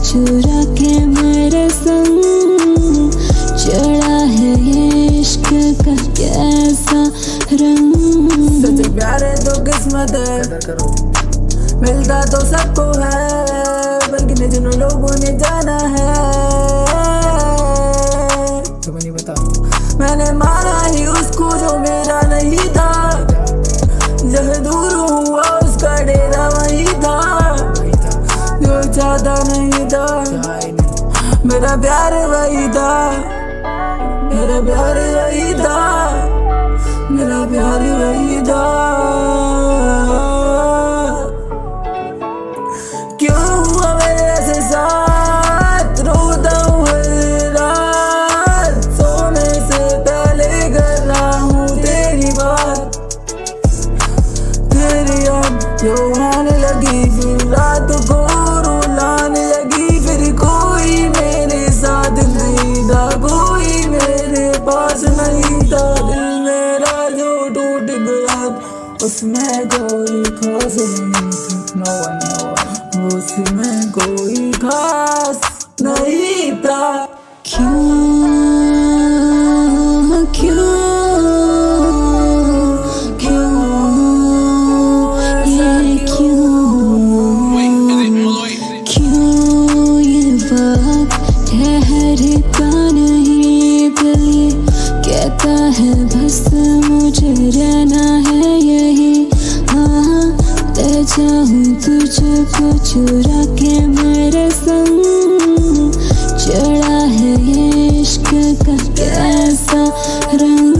चुरा के मेरे संग चढ़ा है ये इश्क का कैसा रंग। सच प्यार है तो किस्मत है, मिलता तो सबको है, बल्कि जिन लोगों ने जाना है। तुम्हें नहीं पता, मैंने माना ही उसको जो मेरा नहीं था, जहाँ दूर हुआ उसका डेरा वही था, जो चाहता नहीं था। मेरा प्यार वही था, मेरा प्यार वही था, मेरा प्यार वही था। क्यों हुआ मेरे ऐसे साथ, रोता हूँ हर रात, सोने से पहले कर रहा हूँ तेरी बात। तेरी याद जो आने लगी, फिर रात को रुलाने लगी, फिर कोई मेरे साथ नहीं था, कोई मेरे पास नहीं था। दिल मेरा जो टूट गया उसमें कोई खास नहीं था, no one, उसमें कोई खास नहीं था। क्यों क्यों क्यों ये क्यों ये वक्त ठहरता नहीं, दिल ये कहता है बस मुझे रहना है यही। हाँ ले जाऊँ तुझको चुरा के मेरे संग चढ़ा है ये इश्क का कैसा रंग।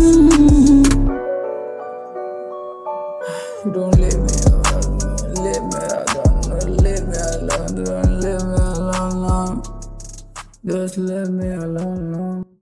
Don't leave me alone, leave me alone, leave me alone, don't leave me alone, just leave me alone.